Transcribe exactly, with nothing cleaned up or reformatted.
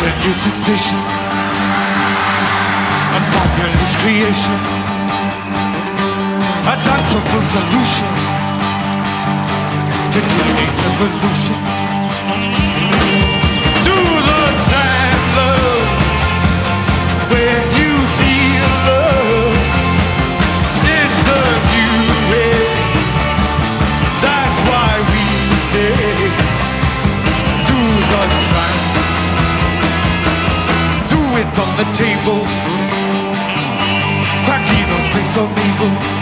a new sensation, a fabulous creation, a danceable solution to today's revolution. Do the same love when you feel love. It's the new way. That's why we say, do the same. Do it on the table. Cracky nose, play some evil.